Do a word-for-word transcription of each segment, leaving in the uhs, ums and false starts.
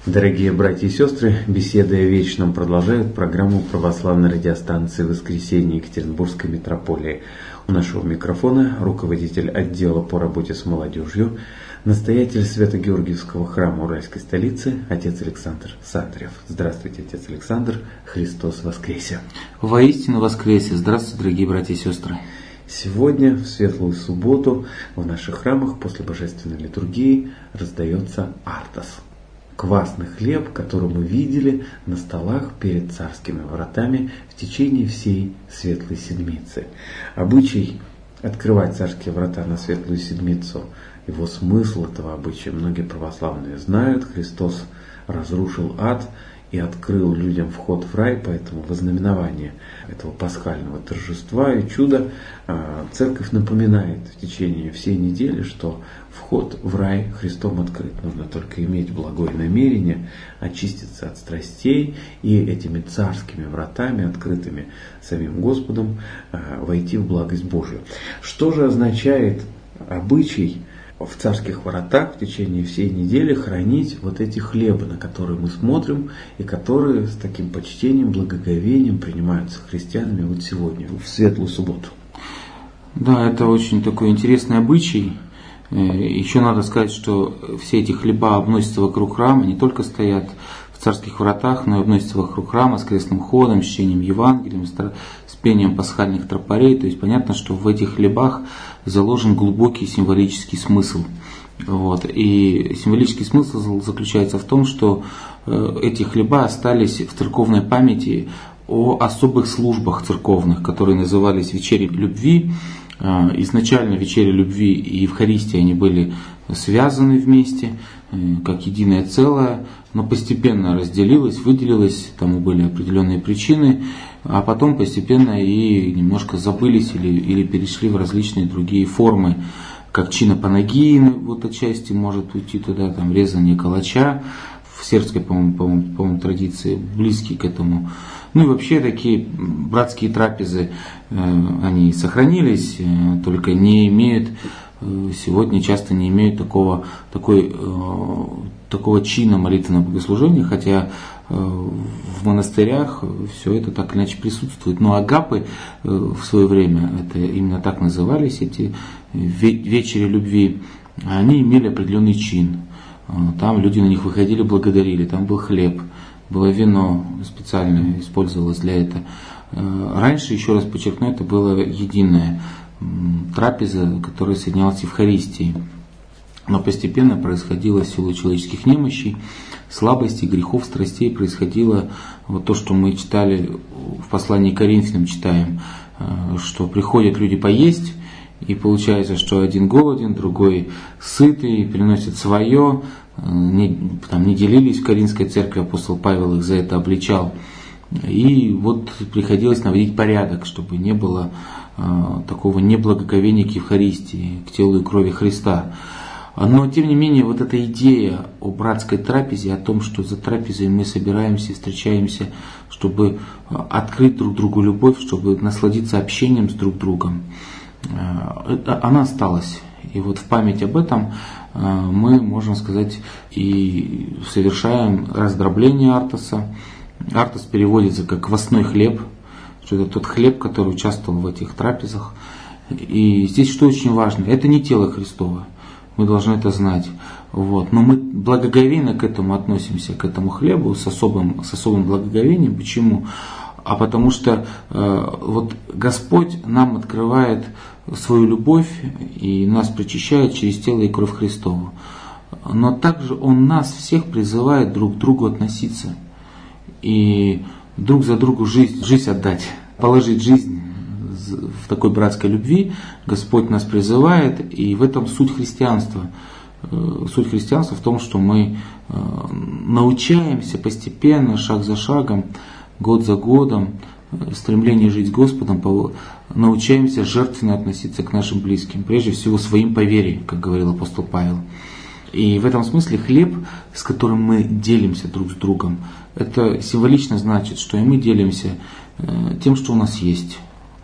Дорогие братья и сестры, беседы о вечном продолжают программу православной радиостанции «Воскресенье» Екатеринбургской митрополии. У нашего микрофона руководитель отдела по работе с молодежью, настоятель Свято-Георгиевского храма Уральской столицы, отец Александр Сатарев. Здравствуйте, отец Александр, Христос воскресе! Воистину воскресе! Здравствуйте, дорогие братья и сестры! Сегодня, в Светлую Субботу, в наших храмах после Божественной литургии раздается артос. Квасный хлеб, который мы видели на столах перед царскими вратами в течение всей Светлой Седмицы. Обычай открывать царские врата на Светлую Седмицу, его смысл этого обычая многие православные знают. Христос разрушил ад и открыл людям вход в рай, поэтому во знаменование этого пасхального торжества и чуда церковь напоминает в течение всей недели, что вход в рай Христом открыт. Нужно только иметь благое намерение, очиститься от страстей и этими царскими вратами, открытыми самим Господом, войти в благость Божию. Что же означает обычай в царских воротах в течение всей недели хранить вот эти хлебы, на которые мы смотрим и которые с таким почтением, благоговением принимаются христианами вот сегодня, в Светлую Субботу? Да, это очень такой интересный обычай. Еще надо сказать, что все эти хлеба обносятся вокруг храма, не только стоят в царских вратах, но и обносятся вокруг храма с крестным ходом, с чтением Евангелия, с пением пасхальных тропарей. То есть понятно, что в этих хлебах заложен глубокий символический смысл. Вот. И символический смысл заключается в том, что эти хлеба остались в церковной памяти о особых службах церковных, которые назывались вечери любви. Изначально вечери любви и Евхаристия они были связаны вместе, как единое целое, но постепенно разделилось, выделилось, тому были определенные причины, а потом постепенно и немножко забылись или, или перешли в различные другие формы, как чинопанагии, вот отчасти может уйти туда, там резание калача, в сербской, по-моему, по-моему, по-моему, традиции, близкие к этому. Ну и вообще такие братские трапезы, э, они сохранились, э, только не имеют, э, сегодня часто не имеют такого, такой, э, такого чина молитвенного богослужения, хотя э, в монастырях все это так или иначе присутствует. Но агапы э, в свое время, это именно так назывались, эти вечери любви, они имели определенный чин. Там люди на них выходили, благодарили, там был хлеб, было вино, специально использовалось для этого. Раньше, еще раз подчеркну, это была единая трапеза, которая соединялась с Евхаристией. Но постепенно происходило в силу человеческих немощей, слабостей, грехов, страстей, происходило вот то, что мы читали в послании к Коринфянам, читаем, что приходят люди поесть, и получается, что один голоден, другой сытый, приносит свое. Не, там, не делились в Коринфской церкви, апостол Павел их за это обличал. И вот приходилось наводить порядок, чтобы не было э, такого неблагоговения к Евхаристии, к телу и крови Христа. Но, тем не менее, вот эта идея о братской трапезе, о том, что за трапезой мы собираемся, встречаемся, чтобы открыть друг другу любовь, чтобы насладиться общением с друг другом, она осталась. И вот в память об этом мы, можно сказать, и совершаем раздробление артоса. Артос переводится как квасной хлеб, что это тот хлеб, который участвовал в этих трапезах. И здесь что очень важно, это не тело Христово, мы должны это знать. Вот. Но мы благоговейно к этому относимся, к этому хлебу, с особым, с особым благоговением. Почему? А потому что э, вот Господь нам открывает свою любовь и нас причащает через тело и кровь Христову. Но также Он нас всех призывает друг к другу относиться и друг за другу жизнь, жизнь отдать, положить жизнь в такой братской любви. Господь нас призывает, и в этом суть христианства. Суть христианства в том, что мы научаемся постепенно, шаг за шагом, год за годом, стремление жить с Господом, научаемся жертвенно относиться к нашим близким, прежде всего своим по вере, как говорил апостол Павел. И в этом смысле хлеб, с которым мы делимся друг с другом, это символично значит, что и мы делимся тем, что у нас есть.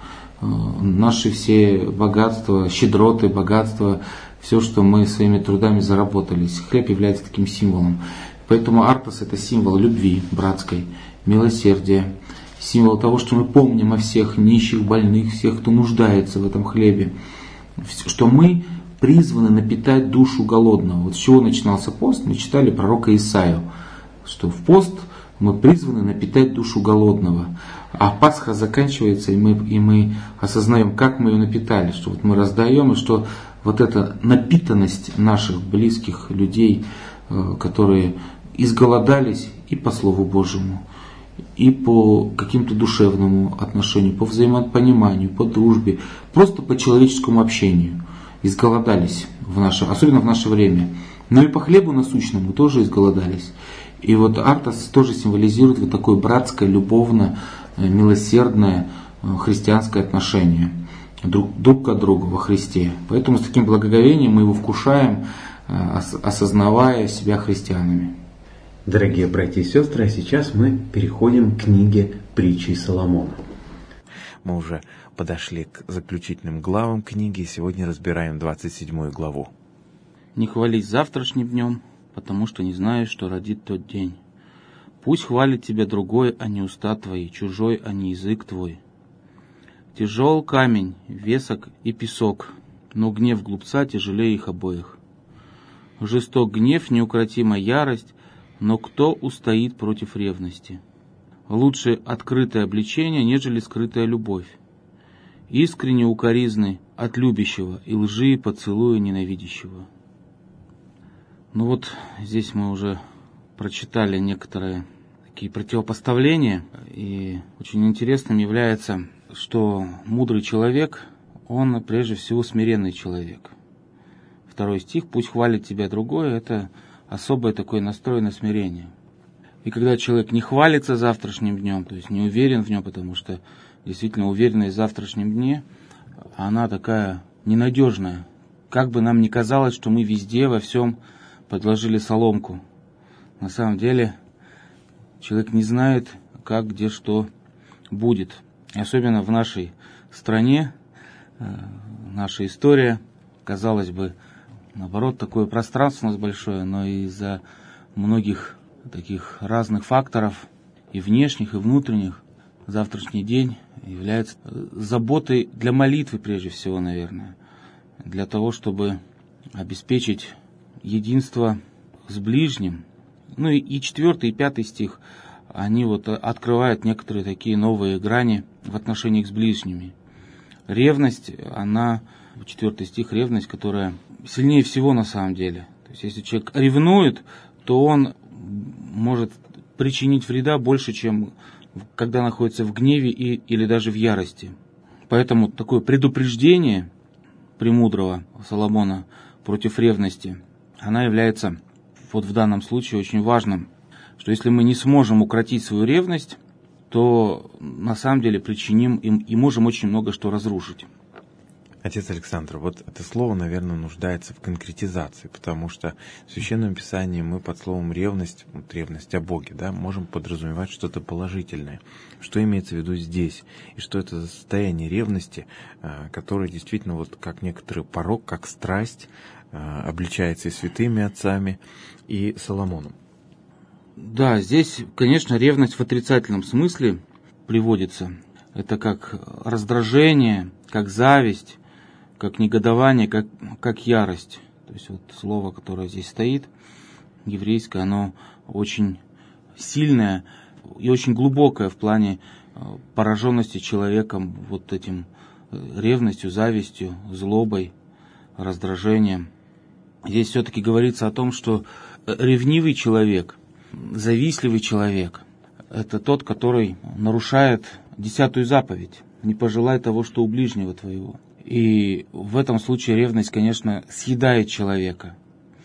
Наши все богатства, щедроты, богатства, все, что мы своими трудами заработали. Хлеб является таким символом. Поэтому артос — это символ любви братской, милосердия, символ того, что мы помним о всех нищих, больных, всех, кто нуждается в этом хлебе, что мы призваны напитать душу голодного. Вот с чего начинался пост? Мы читали пророка Исаию, что в пост мы призваны напитать душу голодного. А Пасха заканчивается, и мы, и мы осознаем, как мы ее напитали, что вот мы раздаем, и что вот эта напитанность наших близких людей, которые изголодались и по Слову Божьему, и по каким-то душевному отношению, по взаимопониманию, по дружбе, просто по человеческому общению, изголодались, в наше, особенно в наше время. Но и по хлебу насущному тоже изголодались. И вот артос тоже символизирует вот такое братское, любовное, милосердное христианское отношение друг, друг к другу во Христе. Поэтому с таким благоговением мы его вкушаем, осознавая себя христианами. Дорогие братья и сестры, а сейчас мы переходим к книге «Притчи Соломона». Мы уже подошли к заключительным главам книги и сегодня разбираем двадцать седьмую главу. «Не хвались завтрашним днем, потому что не знаешь, что родит тот день. Пусть хвалит тебя другой, а не уста твои, чужой, а не язык твой. Тяжел камень, весок и песок, но гнев глупца тяжелее их обоих. Жесток гнев, неукротима ярость, но кто устоит против ревности? Лучше открытое обличение, нежели скрытая любовь. Искренне укоризны от любящего и лжи поцелуя ненавидящего». Ну вот здесь мы уже прочитали некоторые такие противопоставления, и очень интересным является, что мудрый человек, он прежде всего смиренный человек. Второй стих: «Пусть хвалит тебя другой», это особое такое настрой на смирение. И когда человек не хвалится завтрашним днем, то есть не уверен в нем, потому что действительно уверенность в завтрашнем дне, она такая ненадежная. Как бы нам ни казалось, что мы везде, во всем подложили соломку. На самом деле человек не знает, как, где, что будет. И особенно в нашей стране, наша история, казалось бы, наоборот, такое пространство у нас большое, но из-за многих таких разных факторов, и внешних, и внутренних, завтрашний день является заботой для молитвы прежде всего, наверное, для того, чтобы обеспечить единство с ближним. Ну и, и четвертый, и пятый стих, они вот открывают некоторые такие новые грани в отношениях с ближними. Ревность, она, четвертый стих, ревность, которая сильнее всего на самом деле. То есть если человек ревнует, то он может причинить вреда больше, чем когда находится в гневе и, или даже в ярости. Поэтому такое предупреждение премудрого Соломона против ревности, она является вот в данном случае очень важным, что если мы не сможем укротить свою ревность, то на самом деле причиним им и можем очень много что разрушить. Отец Александр, вот это слово, наверное, нуждается в конкретизации, потому что в Священном Писании мы под словом ревность, вот ревность о Боге, да, можем подразумевать что-то положительное. Что имеется в виду здесь? И что это за состояние ревности, которое действительно, вот как некоторый порок, как страсть, обличается и святыми отцами, и Соломоном? Да, здесь, конечно, ревность в отрицательном смысле приводится. Это как раздражение, как зависть, как негодование, как, как ярость. То есть вот слово, которое здесь стоит, еврейское, оно очень сильное и очень глубокое в плане пораженности человеком вот этим ревностью, завистью, злобой, раздражением. Здесь все-таки говорится о том, что ревнивый человек, завистливый человек, это тот, который нарушает десятую заповедь: не пожелай того, что у ближнего твоего. И в этом случае ревность, конечно, съедает человека.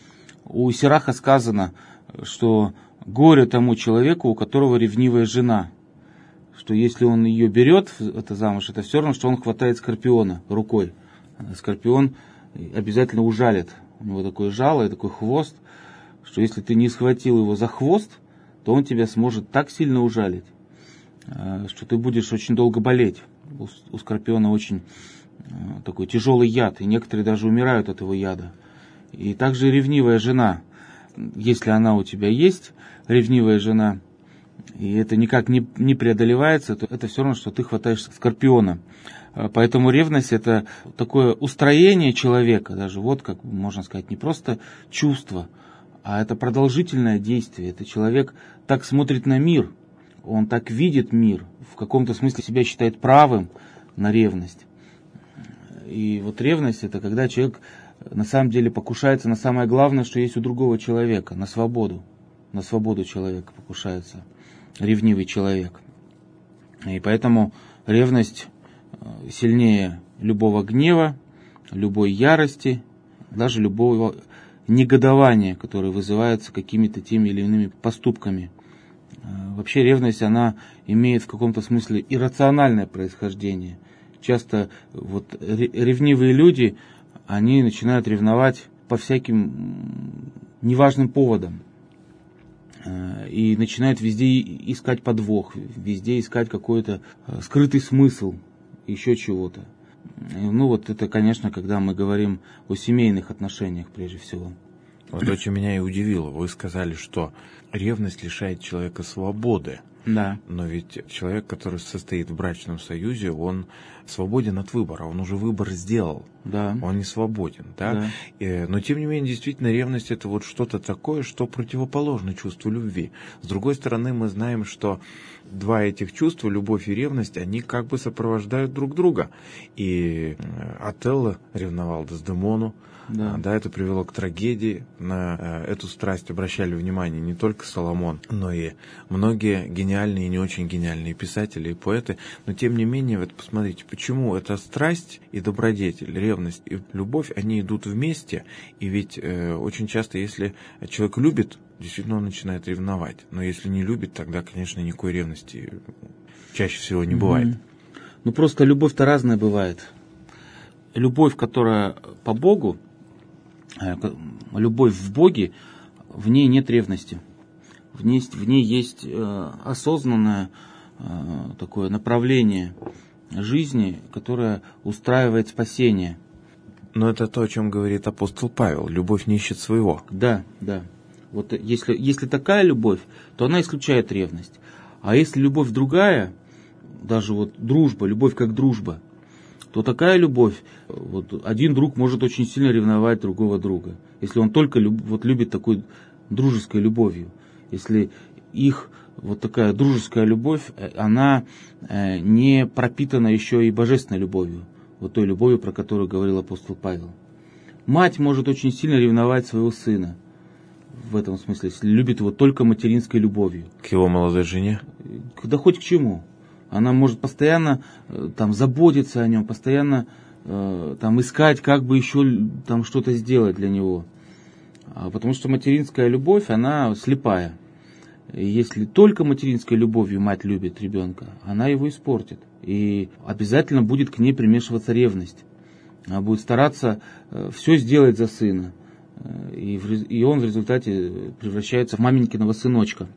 У Сираха сказано, что горе тому человеку, у которого ревнивая жена, что если он ее берет, это замуж, это все равно, что он хватает скорпиона рукой. Скорпион обязательно ужалит. У него такое жало и такой хвост, что если ты не схватил его за хвост, то он тебя сможет так сильно ужалить, что ты будешь очень долго болеть. У скорпиона очень такой тяжелый яд, и некоторые даже умирают от его яда. И также ревнивая жена. если она у тебя есть, ревнивая жена, и это никак не, не преодолевается, то это все равно, что ты хватаешь скорпиона. Поэтому ревность – это такое устроение человека, даже вот, как можно сказать, не просто чувство, а это продолжительное действие. Это человек так смотрит на мир, он так видит мир, в каком-то смысле себя считает правым на ревность. И вот ревность – это когда человек на самом деле покушается на самое главное, что есть у другого человека, на свободу. На свободу человека покушается ревнивый человек. И поэтому ревность сильнее любого гнева, любой ярости, даже любого негодования, которое вызывается какими-то теми или иными поступками. Вообще ревность, она имеет в каком-то смысле иррациональное происхождение. Часто вот ревнивые люди, они начинают ревновать по всяким неважным поводам. И начинают везде искать подвох, везде искать какой-то скрытый смысл, еще чего-то. Ну вот это, конечно, когда мы говорим о семейных отношениях прежде всего. Вот очень меня и удивило. Вы сказали, что ревность лишает человека свободы. Да. Но ведь человек, который состоит в брачном союзе, он свободен от выбора, он уже выбор сделал. Да. Он не свободен, да? Да. И, но тем не менее, действительно, ревность — это вот что-то такое, что противоположно чувству любви. С другой стороны, мы знаем, что два этих чувства, любовь и ревность, они как бы сопровождают друг друга. И Отелло ревновал Дездемону. Да. Да, это привело к трагедии. На э, эту страсть обращали внимание не только Соломон, но и многие гениальные и не очень гениальные писатели и поэты. Но тем не менее, вот посмотрите, почему эта страсть и добродетель, ревность и любовь, они идут вместе. И ведь э, очень часто, если человек любит, действительно он начинает ревновать. Но если не любит, тогда, конечно, никакой ревности чаще всего не бывает. Mm-hmm. Ну просто любовь-то разная бывает. Любовь, которая по Богу, любовь в Боге, в ней нет ревности. В ней, в ней есть э, осознанное э, такое направление жизни, которое устраивает спасение. Но это то, о чем говорит апостол Павел. Любовь не ищет своего. Да, да. Вот если, если такая любовь, то она исключает ревность. А если любовь другая, даже вот дружба, любовь как дружба, то такая любовь, вот один друг может очень сильно ревновать другого друга, если он только люб, вот любит такой дружеской любовью. Если их вот такая дружеская любовь, она э, не пропитана еще и божественной любовью, вот той любовью, про которую говорил апостол Павел. Мать может очень сильно ревновать своего сына, в этом смысле, если любит его только материнской любовью. К его молодой жене? Да хоть к чему. Она может постоянно э, там заботиться о нем, постоянно э, там искать, как бы еще там что-то сделать для него. А, потому что материнская любовь, она слепая. И если только материнской любовью мать любит ребенка, она его испортит. И обязательно будет к ней примешиваться ревность. Она будет стараться э, все сделать за сына. Э, и, в, и он в результате превращается в маменькиного сыночка.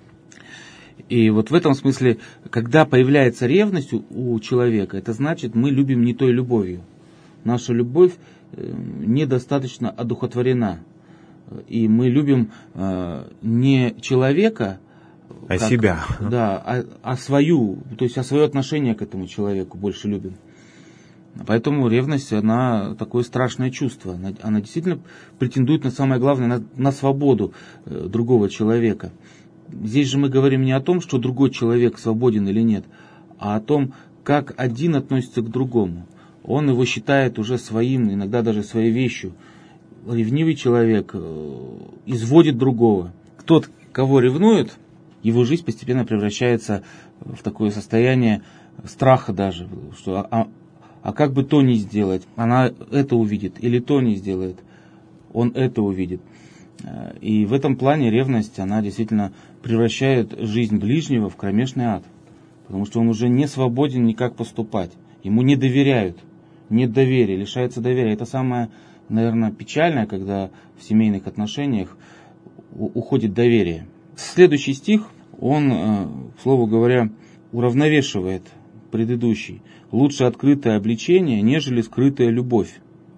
И вот в этом смысле, когда появляется ревность у, у человека, это значит, мы любим не той любовью. Наша любовь э, недостаточно одухотворена. И мы любим э, не человека, а как, себя. Да, а, а свою, то есть а свое отношение к этому человеку больше любим. Поэтому ревность, она такое страшное чувство. Она, она действительно претендует на самое главное, на, на свободу э, другого человека. Здесь же мы говорим не о том, что другой человек свободен или нет, а о том, как один относится к другому. Он его считает уже своим, иногда даже своей вещью. Ревнивый человек изводит другого. Тот, кого ревнует, его жизнь постепенно превращается в такое состояние страха даже. Что, а, а как бы то ни сделать, она это увидит, или то не сделает, он это увидит. И в этом плане ревность, она действительно превращает жизнь ближнего в кромешный ад. Потому что он уже не свободен никак поступать. Ему не доверяют. Нет доверия, лишается доверия. Это самое, наверное, печальное, когда в семейных отношениях уходит доверие. Следующий стих, он, к слову говоря, уравновешивает предыдущий. Лучше открытое обличение, нежели скрытая любовь.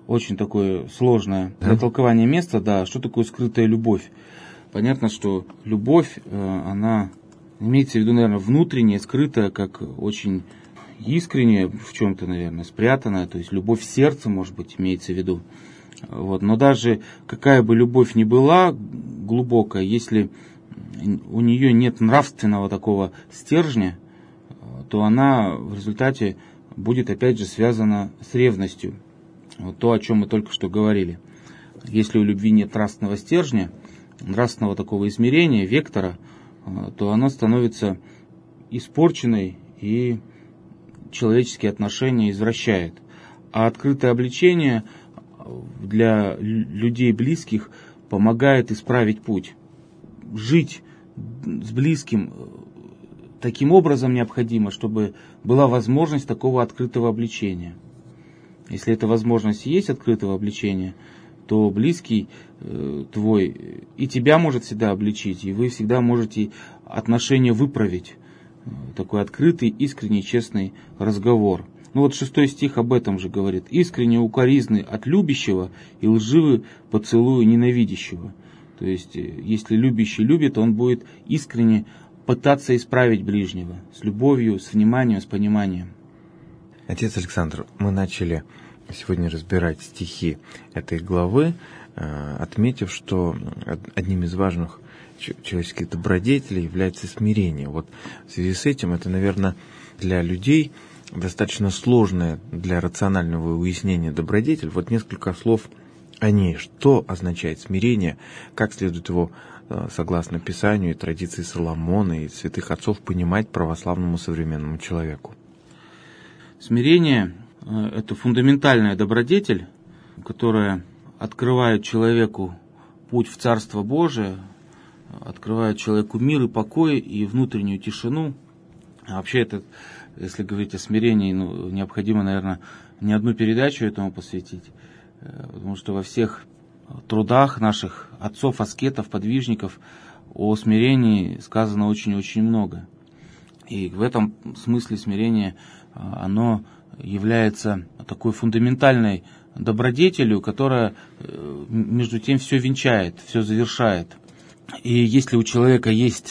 очень такое сложное для толкования место, да, что такое скрытая любовь. Понятно, что любовь, она имеется в виду, наверное, внутренняя, скрытая, как очень искренняя, в чем-то, наверное, спрятанная, то есть любовь в сердце, может быть, имеется в виду. Вот. Но даже какая бы любовь ни была глубокая, если у нее нет нравственного такого стержня, то она в результате будет опять же связана с ревностью. Вот то, о чем мы только что говорили. Если у любви нет нравственного стержня, нравственного такого измерения, вектора, то она становится испорченной и человеческие отношения извращает. А открытое обличение для людей близких помогает исправить путь. Жить с близким таким образом необходимо, чтобы была возможность такого открытого обличения. Если эта возможность есть, открытого обличения, то близкий э, твой и тебя может всегда обличить, и вы всегда можете отношения выправить. Такой открытый, искренний, честный разговор. Ну вот шестой стих об этом же говорит. «Искренне укоризны от любящего и лживы поцелуи ненавидящего». То есть, если любящий любит, он будет искренне пытаться исправить ближнего. С любовью, с вниманием, с пониманием. Отец Александр, мы начали сегодня разбирать стихи этой главы, отметив, что одним из важных человеческих добродетелей является смирение. Вот в связи с этим это, наверное, для людей достаточно сложное для рационального уяснения добродетель. Вот несколько слов о ней. Что означает смирение? Как следует его, согласно Писанию и традиции Соломона и святых отцов, понимать православному современному человеку? Смирение – это фундаментальная добродетель, которая открывает человеку путь в Царство Божие, открывает человеку мир и покой и внутреннюю тишину. А вообще, это, если говорить о смирении, ну, необходимо, наверное, не одну передачу этому посвятить, потому что во всех трудах наших отцов, аскетов, подвижников о смирении сказано очень-очень много. И в этом смысле смирение, оно является такой фундаментальной добродетелью, которая между тем все венчает, все завершает. И если у человека есть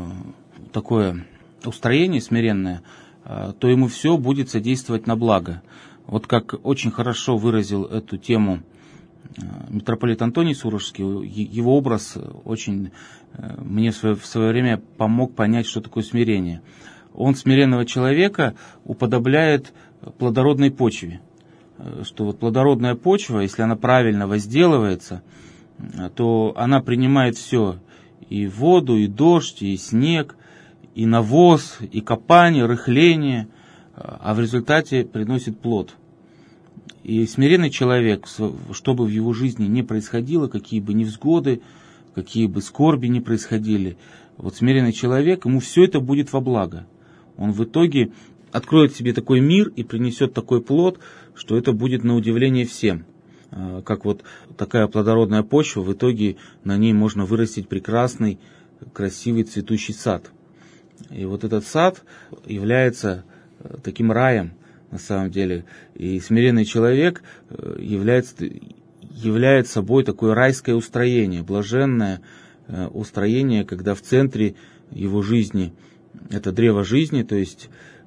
такое устроение смиренное, то ему все будет содействовать на благо. Вот как очень хорошо выразил эту тему митрополит Антоний Сурожский, его образ очень мне в свое, в свое время помог понять, что такое смирение. Он смиренного человека уподобляет плодородной почве. Что вот плодородная почва, если она правильно возделывается, то она принимает все, и воду, и дождь, и снег, и навоз, и копание, рыхление, а в результате приносит плод. И смиренный человек, что бы в его жизни ни происходило, какие бы невзгоды, какие бы скорби ни происходили, вот смиренный человек, ему все это будет во благо. Он в итоге откроет себе такой мир и принесет такой плод, что это будет на удивление всем. Как вот такая плодородная почва, в итоге на ней можно вырастить прекрасный, красивый цветущий сад. И вот этот сад является таким раем, на самом деле. И смиренный человек является, является собой такое райское устроение, блаженное устроение, когда в центре его жизни это древо жизни, то есть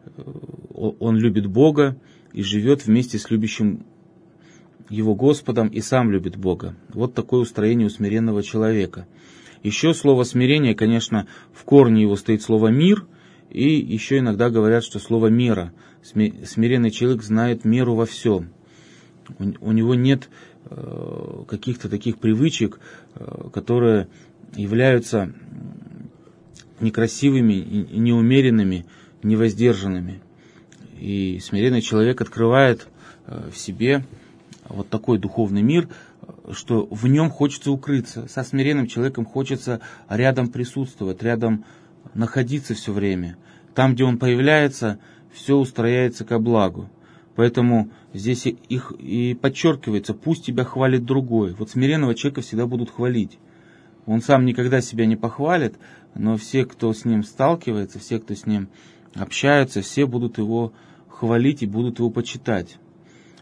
он любит Бога и живет вместе с любящим его Господом и сам любит Бога. Вот такое устроение у смиренного человека. Еще слово смирение, конечно, в корне его стоит слово мир, и еще иногда говорят, что слово мера. Смиренный человек знает меру во всем. У него нет э, каких-то таких привычек, э, которые являются некрасивыми, неумеренными, невоздержанными. И смиренный человек открывает э, в себе вот такой духовный мир, что в нем хочется укрыться. Со смиренным человеком хочется рядом присутствовать, рядом находиться все время. Там, где он появляется, все устрояется ко благу. Поэтому здесь их и подчеркивается: пусть тебя хвалит другой. Вот смиренного человека всегда будут хвалить. Он сам никогда себя не похвалит, но все, кто с ним сталкивается, все, кто с ним общаются, все будут его хвалить и будут его почитать.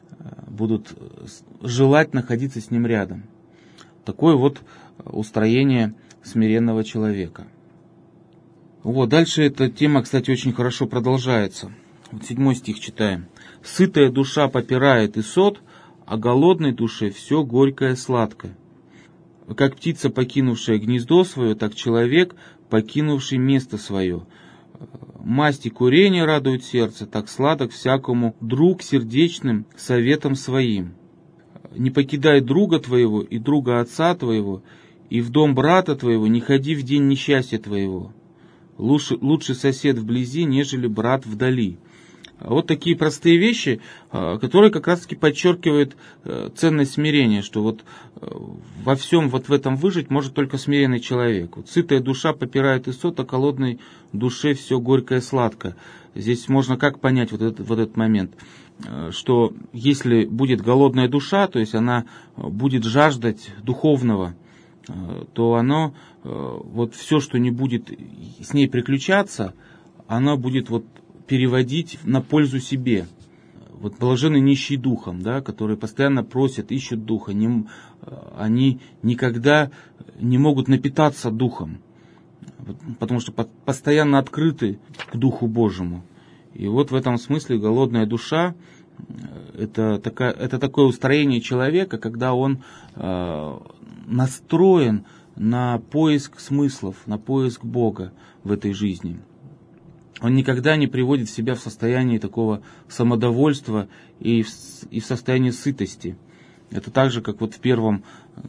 будут желать находиться с ним рядом. Такое вот устроение смиренного человека. Вот, дальше эта тема, кстати, очень хорошо продолжается. Вот седьмой стих читаем. «Сытая душа попирает и сот, а голодной душе все горькое сладкое. Как птица, покинувшая гнездо свое, так человек, покинувший место свое. Масть и курение радуют сердце, так сладок всякому друг сердечным советом своим. Не покидай друга твоего и друга отца твоего, и в дом брата твоего не ходи в день несчастья твоего. Лучше, лучше сосед вблизи, нежели брат вдали». Вот такие простые вещи, которые как раз-таки подчеркивают ценность смирения, что вот во всем вот в этом выжить может только смиренный человек. Вот сытая душа попирает и сот, а голодной душе все горькое сладко. Здесь можно как понять вот этот, вот этот момент, что если будет голодная душа, то есть она будет жаждать духовного, то оно, вот все, что не будет с ней приключаться, оно будет вот переводить на пользу себе. Вот блаженны нищие духом, да, которые постоянно просят, ищут духа, не, они никогда не могут напитаться духом, потому что постоянно открыты к Духу Божьему. И вот в этом смысле голодная душа это, такая, это такое устроение человека, когда он э, настроен на поиск смыслов, на поиск Бога в этой жизни. Он никогда не приводит себя в состояние такого самодовольства и в, и в состояние сытости. Это так же, как вот в первом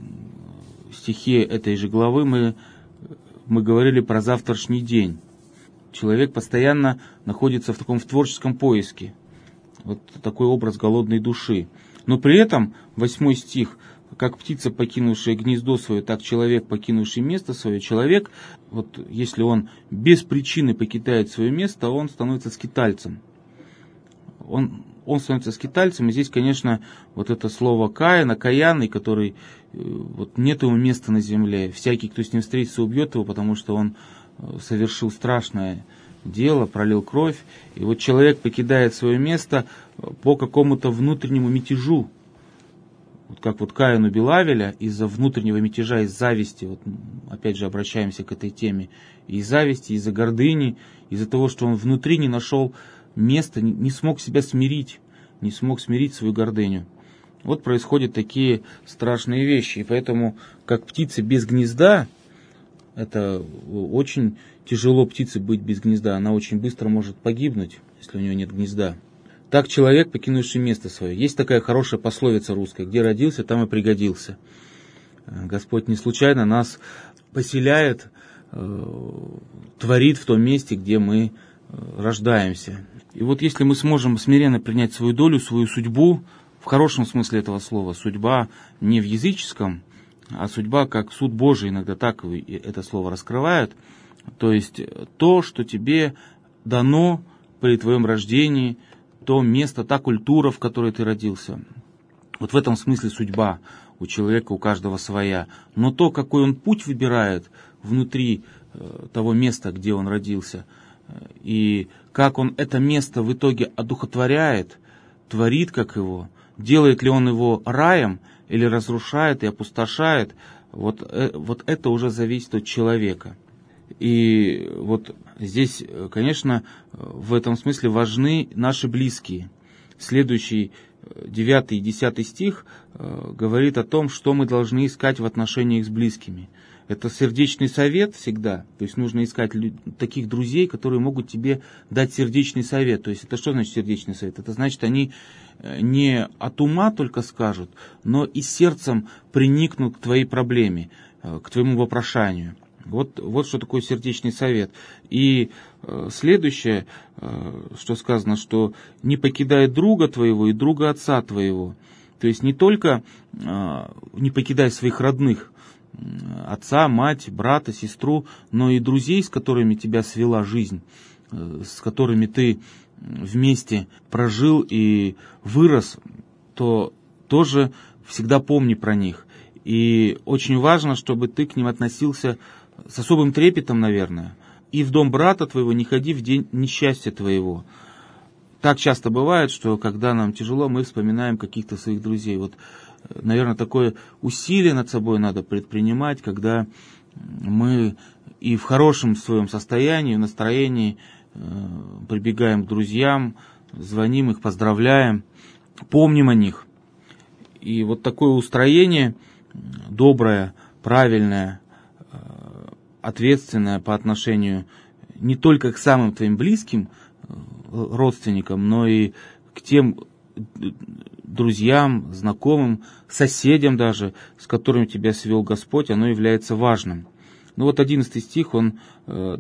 стихе этой же главы мы, мы говорили про завтрашний день. Человек постоянно находится в таком в творческом поиске. Вот такой образ голодной души. Но при этом восьмой стих: как птица, покинувшая гнездо свое, так человек, покинувший место свое. Человек, вот если он без причины покидает свое место, он становится скитальцем. Он, он становится скитальцем, и здесь, конечно, вот это слово Каин, окаянный, который, вот нет ему места на земле. Всякий, кто с ним встретится, убьет его, потому что он совершил страшное дело, пролил кровь. И вот человек покидает свое место по какому-то внутреннему мятежу. Вот как вот Каин убил Авеля из-за внутреннего мятежа, из зависти, вот опять же обращаемся к этой теме, из зависти, из-за гордыни, из-за того, что он внутри не нашел места, не, не смог себя смирить, не смог смирить свою гордыню. Вот происходят такие страшные вещи, и поэтому, как птицы без гнезда, это очень тяжело птице быть без гнезда, она очень быстро может погибнуть, если у нее нет гнезда. Так человек, покинувший место свое. Есть такая хорошая пословица русская: где родился, там и пригодился. Господь не случайно нас поселяет, творит в том месте, где мы рождаемся. И вот если мы сможем смиренно принять свою долю, свою судьбу, в хорошем смысле этого слова, судьба не в языческом, а судьба как суд Божий, иногда так это слово раскрывают, то есть то, что тебе дано при твоем рождении, то место, та культура, в которой ты родился. Вот в этом смысле судьба у человека, у каждого своя. Но то, какой он путь выбирает внутри э, того места, где он родился, э, и как он это место в итоге одухотворяет, творит как его, делает ли он его раем или разрушает и опустошает, вот, э, вот это уже зависит от человека. И вот здесь, конечно, в этом смысле важны наши близкие. Следующий, девятый и десятый стих говорит о том, что мы должны искать в отношениях с близкими. Это сердечный совет всегда, то есть нужно искать таких друзей, которые могут тебе дать сердечный совет. То есть это что значит сердечный совет? Это значит, они не от ума только скажут, но и сердцем приникнут к твоей проблеме, к твоему вопрошанию. Вот, вот что такое сердечный совет. И э, следующее, э, что сказано, что не покидай друга твоего и друга отца твоего. То есть не только э, не покидай своих родных, э, отца, мать, брата, сестру, но и друзей, с которыми тебя свела жизнь, э, с которыми ты вместе прожил и вырос, то тоже всегда помни про них. И очень важно, чтобы ты к ним относился с особым трепетом, наверное. И в дом брата твоего не ходи в день несчастья твоего. так часто бывает, что когда нам тяжело, мы вспоминаем каких-то своих друзей. Вот, наверное, такое усилие над собой надо предпринимать, когда мы и в хорошем своем состоянии, в настроении э, прибегаем к друзьям, звоним их, поздравляем, помним о них. И вот такое устроение доброе, правильное, э, ответственное по отношению не только к самым твоим близким э, родственникам, но и к тем друзьям, знакомым, соседям даже, с которыми тебя свел Господь, оно является важным. Ну вот одиннадцатый стих, он э,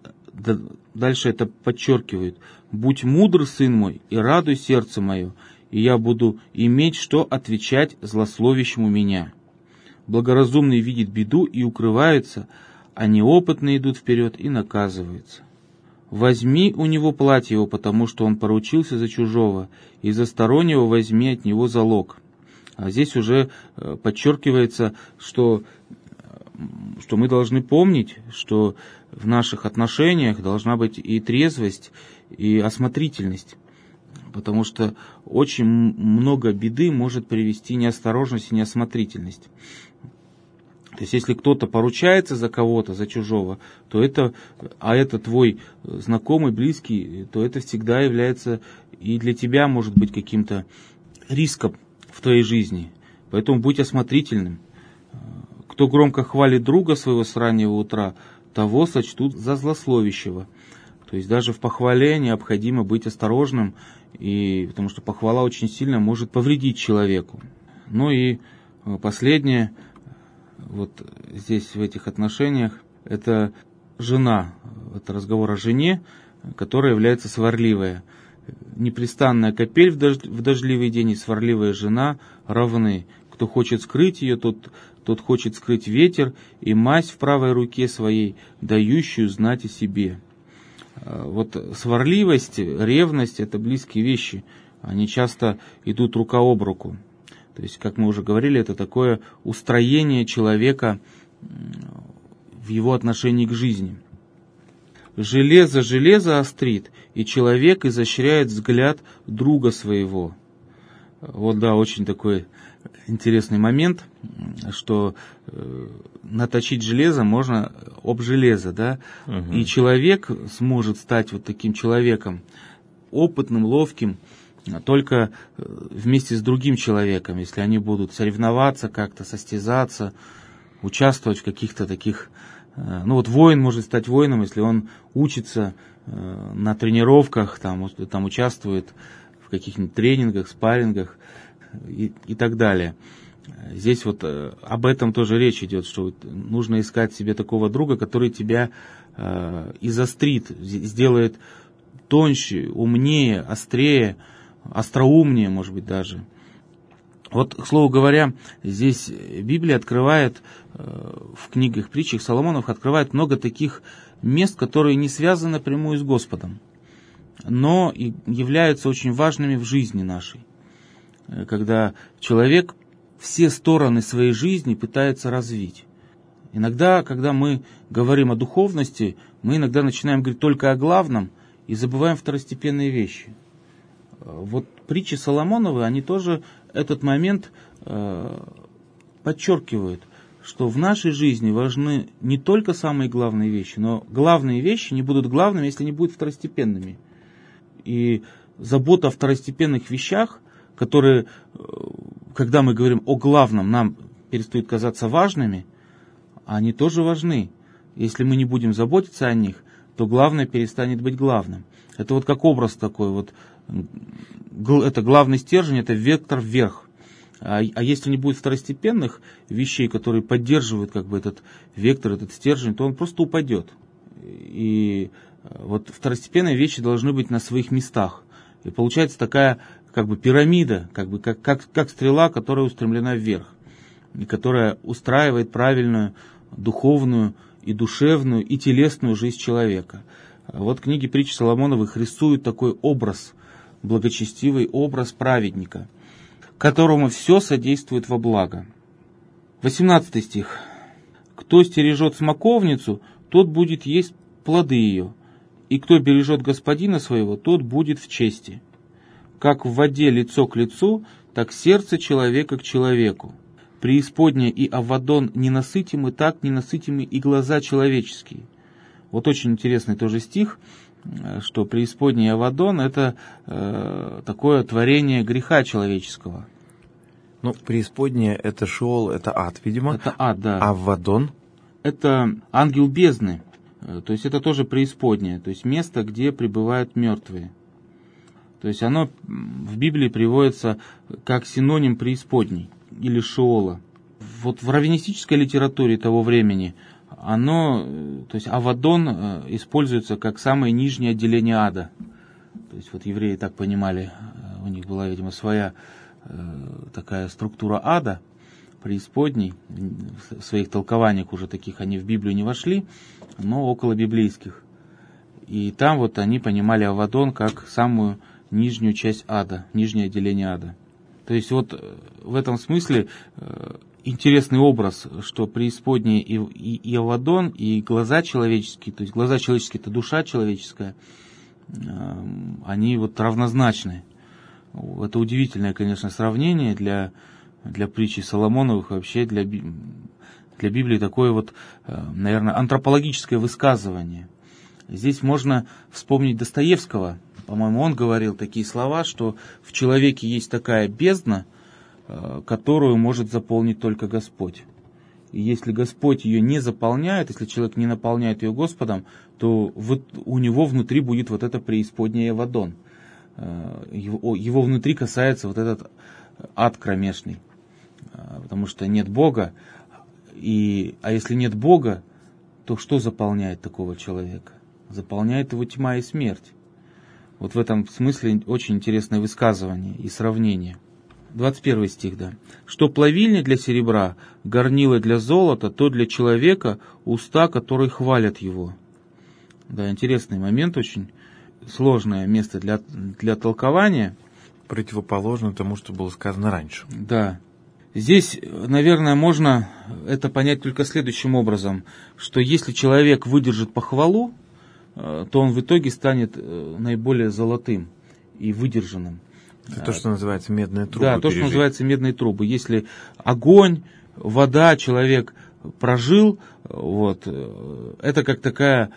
дальше это подчеркивает. «Будь мудр, сын мой, и радуй сердце мое, и я буду иметь, что отвечать злословящему меня. Благоразумный видит беду и укрывается, а неопытные идут вперед и наказываются. Возьми у него платье его, потому что он поручился за чужого, и за стороннего возьми от него залог». А здесь уже подчеркивается, что, что мы должны помнить, что в наших отношениях должна быть и трезвость, и осмотрительность, потому что очень много беды может привести неосторожность и неосмотрительность. То есть, если кто-то поручается за кого-то, за чужого, то это, а это твой знакомый, близкий, то это всегда является и для тебя может быть каким-то риском в твоей жизни. Поэтому будь осмотрительным. Кто громко хвалит друга своего с раннего утра, того сочтут за злословящего. То есть, даже в похвале необходимо быть осторожным, и, потому что похвала очень сильно может повредить человеку. Ну и последнее. Вот здесь, в этих отношениях, это жена, это разговор о жене, которая является сварливая. Непрестанная капель в, дождь, в дождливый день и сварливая жена равны. Кто хочет скрыть ее, тот, тот хочет скрыть ветер и мазь в правой руке своей, дающую знать о себе. Вот сварливость, ревность – это близкие вещи. Они часто идут рука об руку. То есть, как мы уже говорили, это такое устроение человека в его отношении к жизни. Железо железо острит, и человек изощряет взгляд друга своего. Вот да, очень такой интересный момент, что наточить железо можно об железо, да, угу. И человек сможет стать вот таким человеком, опытным, ловким, только вместе с другим человеком, если они будут соревноваться как-то, состязаться, участвовать в каких-то таких... Ну вот воин может стать воином, если он учится на тренировках, там, там участвует в каких-нибудь тренингах, спаррингах и, и так далее. Здесь вот об этом тоже речь идет, что нужно искать себе такого друга, который тебя э, изострит, сделает тоньше, умнее, острее, остроумнее, может быть, даже. Вот, к слову говоря, здесь Библия открывает, в книгах, притчах Соломоновых открывает много таких мест, которые не связаны напрямую с Господом, но и являются очень важными в жизни нашей. Когда человек все стороны своей жизни пытается развить. Иногда, когда мы говорим о духовности, мы иногда начинаем говорить только о главном и забываем второстепенные вещи. Вот притчи Соломоновы, они тоже этот момент э, подчеркивают, что в нашей жизни важны не только самые главные вещи, но главные вещи не будут главными, если не будут второстепенными. И забота о второстепенных вещах, которые, когда мы говорим о главном, нам перестают казаться важными, они тоже важны. Если мы не будем заботиться о них, то главное перестанет быть главным. Это вот как образ такой вот. Это главный стержень, это вектор вверх. А, а если не будет второстепенных вещей, которые поддерживают как бы этот вектор, этот стержень, то он просто упадет. И вот второстепенные вещи должны быть на своих местах. И получается такая как бы пирамида, как бы как, как, как стрела, которая устремлена вверх, и которая устраивает правильную духовную и душевную и телесную жизнь человека. Вот книги притч Соломоновых рисуют такой образ, благочестивый образ праведника, которому все содействует во благо. восемнадцатый стих. «Кто стережет смоковницу, тот будет есть плоды ее, и кто бережет господина своего, тот будет в чести». как в воде лицо к лицу, так сердце человека к человеку. Преисподняя и Авадон ненасытимы, так ненасытимы и глаза человеческие. Вот очень интересный тоже стих, что преисподняя и Авадон — это э, такое творение греха человеческого. Ну, преисподняя — это Шеол, это ад, видимо. Это ад, да. А Авадон? Это ангел бездны, то есть это тоже преисподняя, то есть место, где пребывают мертвые. То есть оно в Библии приводится как синоним преисподней или Шеола. Вот в раввинистической литературе того времени оно, то есть Авадон используется как самое нижнее отделение ада. То есть вот евреи так понимали, у них была, видимо, своя такая структура ада, преисподней. В своих толкованиях уже таких они в Библию не вошли, но около библейских. И там вот они понимали Авадон как самую нижнюю часть ада, нижнее отделение ада. То есть вот в этом смысле интересный образ, что преисподнее и, и, и Авадон, и глаза человеческие, то есть глаза человеческие — это душа человеческая, они вот равнозначны. Это удивительное, конечно, сравнение для, для притчи Соломоновых, вообще для, для Библии такое вот, наверное, антропологическое высказывание. Здесь можно вспомнить Достоевского. По-моему, он говорил такие слова, что в человеке есть такая бездна, которую может заполнить только Господь. И если Господь ее не заполняет, если человек не наполняет ее Господом, то вот у него внутри будет вот это преисподняя Авадон. Его, его внутри касается вот этот ад кромешный. Потому что нет Бога. И, а если нет Бога, то что заполняет такого человека? Заполняет его тьма и смерть. Вот в этом смысле очень интересное высказывание и сравнение. двадцать первый стих, да. «Что плавильня для серебра, горнило для золота, то для человека уста, которые хвалят его». Да, интересный момент, очень сложное место для, для толкования. Противоположно тому, что было сказано раньше. Да. Здесь, наверное, можно это понять только следующим образом, что если человек выдержит похвалу, то он в итоге станет наиболее золотым и выдержанным. Это то, что называется медные трубы. Да, то, что называется медные трубы. Если огонь, вода человек прожил, вот, это как такая,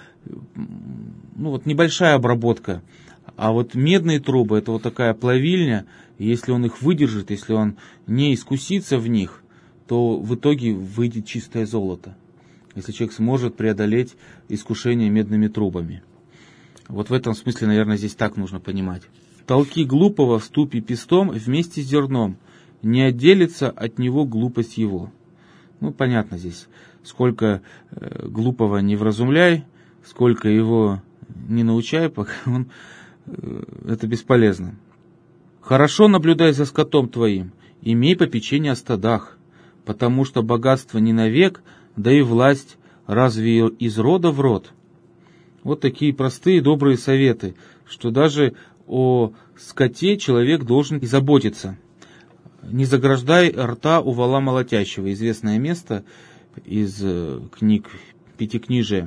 ну вот, небольшая обработка. А вот медные трубы — это вот такая плавильня. Если он их выдержит, если он не искусится в них, то в итоге выйдет чистое золото. Если человек сможет преодолеть искушение медными трубами. Вот в этом смысле, наверное, здесь так нужно понимать. «Толки глупого в ступе пестом вместе с зерном, не отделится от него глупость его». Ну, понятно здесь. Сколько э, глупого не вразумляй, сколько его не научай, пока он... Э, это бесполезно. «Хорошо наблюдай за скотом твоим, имей попечение о стадах, потому что богатство не навек, да и власть разве из рода в род». Вот такие простые добрые советы, что даже о скоте человек должен и заботиться. «Не заграждай рта у вола молотящего», известное место из книг Пятикнижия.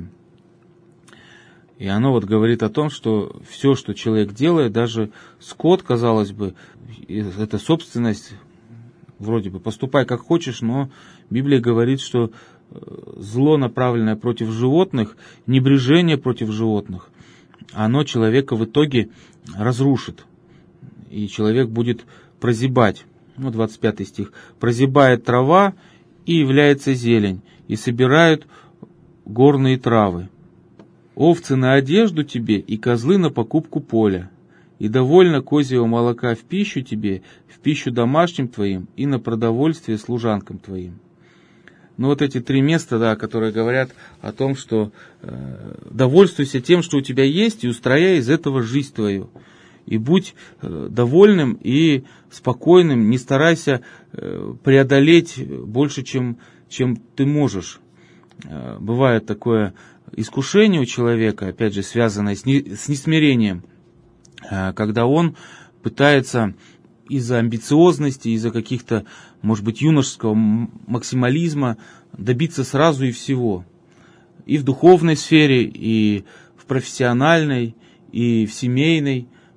И оно вот говорит о том, что все, что человек делает, даже скот, казалось бы, это собственность, вроде бы поступай как хочешь, но Библия говорит, что зло, направленное против животных, небрежение против животных, оно человека в итоге разрушит. И человек будет прозябать. Ну, двадцать пятый стих. «Прозябает трава, и является зелень, и собирают горные травы. Овцы на одежду тебе, и козлы на покупку поля. И довольно козьего молока в пищу тебе, в пищу домашним твоим, и на продовольствие служанкам твоим». Ну, вот эти три места, да, которые говорят о том, что э, довольствуйся тем, что у тебя есть, и устрояй из этого жизнь твою. И будь э, довольным и спокойным, не старайся э, преодолеть больше, чем, чем ты можешь. Э, бывает такое искушение у человека, опять же, связанное с, не, с несмирением, э, когда он пытается из-за амбициозности, из-за каких-то, может быть, юношеского максимализма добиться сразу и всего. И в духовной сфере, и в профессиональной, и в семейной,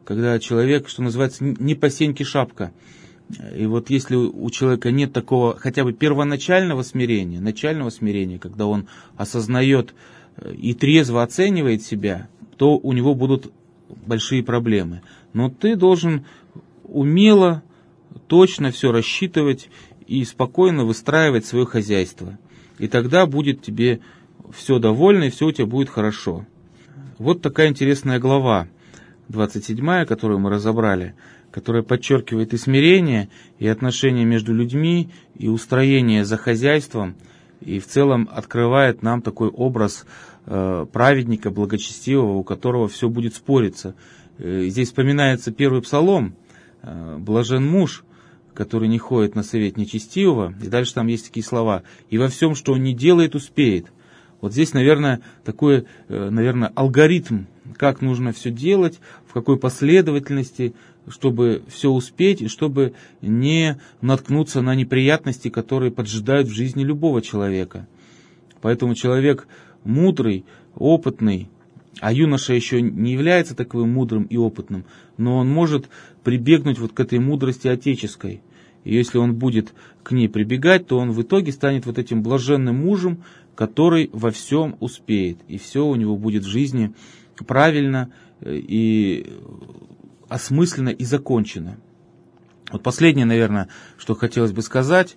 когда человек, что называется, не по сеньке шапка. И вот если у человека нет такого хотя бы первоначального смирения, начального смирения, когда он осознает и трезво оценивает себя, то у него будут большие проблемы. Но ты должен умело, точно все рассчитывать и спокойно выстраивать свое хозяйство. И тогда будет тебе все довольно, и все у тебя будет хорошо. Вот такая интересная глава, двадцать седьмая, которую мы разобрали, которая подчеркивает и смирение, и отношения между людьми, и устроение за хозяйством, и в целом открывает нам такой образ э, праведника, благочестивого, у которого все будет спориться. Э, здесь вспоминается первый псалом, э, «Блажен муж, который не ходит на совет нечестивого», и дальше там есть такие слова: «И во всем, что он не делает, успеет». Вот здесь, наверное, такой, э, наверное, алгоритм, как нужно все делать, в какой последовательности, чтобы все успеть и чтобы не наткнуться на неприятности, которые поджидают в жизни любого человека. Поэтому человек мудрый, опытный, а юноша еще не является таковым мудрым и опытным, но он может прибегнуть вот к этой мудрости отеческой. И если он будет к ней прибегать, то он в итоге станет вот этим блаженным мужем, который во всем успеет, и все у него будет в жизни правильно и осмысленно и закончено. Вот последнее, наверное, что хотелось бы сказать.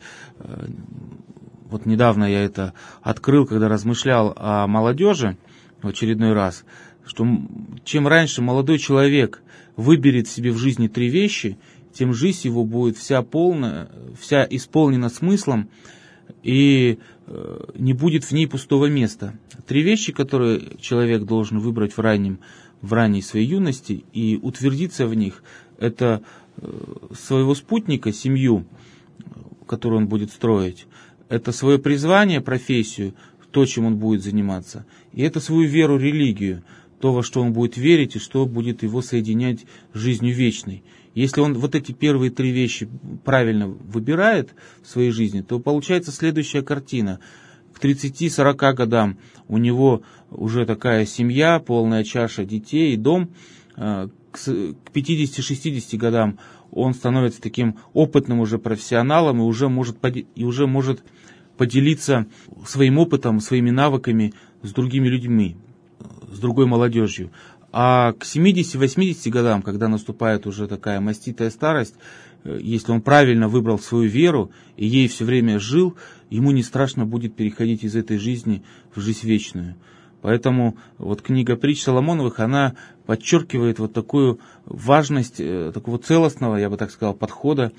Вот недавно я это открыл, когда размышлял о молодежи в очередной раз, что чем раньше молодой человек выберет себе в жизни три вещи, тем жизнь его будет вся полная, вся исполнена смыслом, и не будет в ней пустого места. Три вещи, которые человек должен выбрать в раннем в ранней своей юности и утвердиться в них, это своего спутника, семью, которую он будет строить, это свое призвание, профессию, то, чем он будет заниматься, и это свою веру, религию, то, во что он будет верить и что будет его соединять с жизнью вечной. Если он вот эти первые три вещи правильно выбирает в своей жизни, то получается следующая картина. К тридцати-сорока годам у него уже такая семья, полная чаша детей и дом. К пятидесяти-шестидесяти годам он становится таким опытным уже профессионалом и уже может, и уже может поделиться своим опытом, своими навыками с другими людьми, с другой молодежью. А к семидесяти-восьмидесяти годам, когда наступает уже такая маститая старость, если он правильно выбрал свою веру и ей все время жил, ему не страшно будет переходить из этой жизни в жизнь вечную. Поэтому вот книга притч Соломоновых, она подчеркивает вот такую важность, такого целостного, я бы так сказал, подхода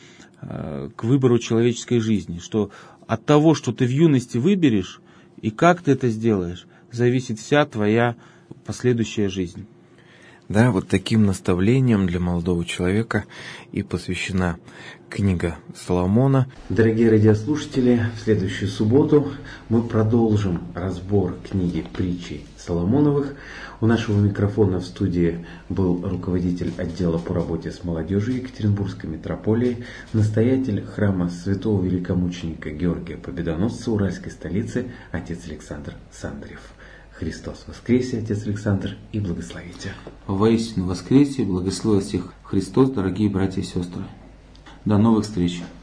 к выбору человеческой жизни, что от того, что ты в юности выберешь и как ты это сделаешь, зависит вся твоя последующая жизнь. Да, вот таким наставлением для молодого человека и посвящена книга Соломона. Дорогие радиослушатели, в следующую субботу мы продолжим разбор книги притчи Соломоновых. У нашего микрофона в студии был руководитель отдела по работе с молодежью Екатеринбургской митрополии, настоятель храма святого великомученика Георгия Победоносца Уральской столицы, отец Александр Сандрев. Христос воскресе, отец Александр, и благословите. Воистину воскресе, благословит всех Христос, дорогие братья и сестры. До новых встреч.